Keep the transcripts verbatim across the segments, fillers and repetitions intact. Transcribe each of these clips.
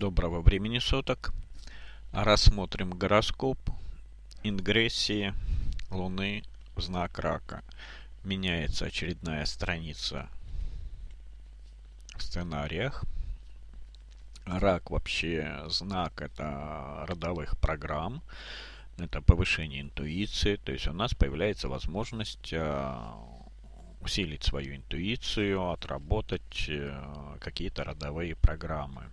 Доброго времени суток. Рассмотрим гороскоп ингрессии Луны в знак Рака. Меняется очередная страница в сценариях. Рак вообще знак это родовых программ, это повышение интуиции, то есть у нас появляется возможность усилить свою интуицию, отработать какие-то родовые программы.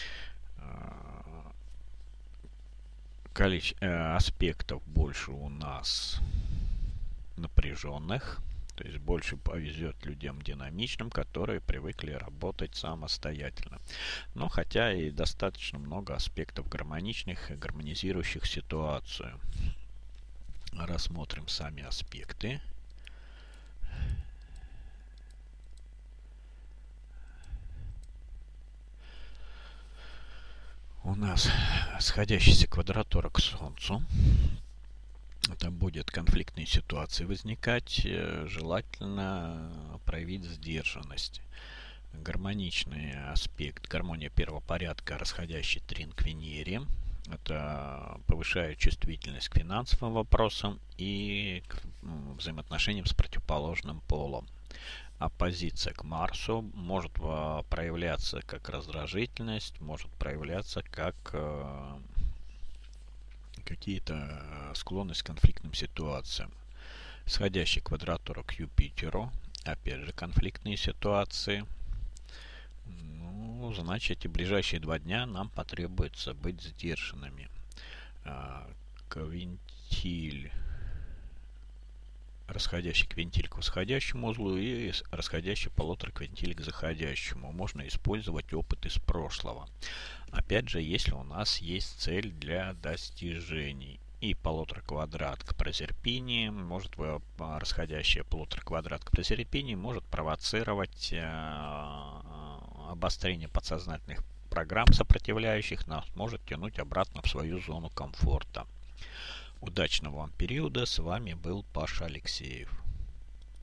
Количество аспектов больше у нас напряженных, то есть больше повезет людям динамичным, которые привыкли работать самостоятельно. Но хотя и достаточно много аспектов гармоничных и гармонизирующих ситуацию. Рассмотрим сами аспекты. У нас сходящаяся квадратура к Солнцу. Это будет конфликтные ситуации возникать. Желательно проявить сдержанность. Гармоничный аспект, гармония первого порядка, расходящий трин к Венере. Это повышает чувствительность к финансовым вопросам и к взаимоотношениям с противоположным полом. Оппозиция к Марсу может проявляться как раздражительность, может проявляться как э, какие-то склонность к конфликтным ситуациям. Сходящая квадратура к Юпитеру, опять же конфликтные ситуации. Ну, значит, эти ближайшие два дня нам потребуется быть сдержанными. Квинтиль. Расходящий квинтиль к восходящему узлу и расходящий полутораквинтиль к заходящему. Можно использовать опыт из прошлого. Опять же, если у нас есть цель для достижений. И полутораквадрат к Прозерпинии, может расходящий полутораквадрат к Прозерпинии может провоцировать обострение подсознательных программ, сопротивляющих нас, может тянуть обратно в свою зону комфорта. Удачного вам периода. С вами был Паша Алексеев.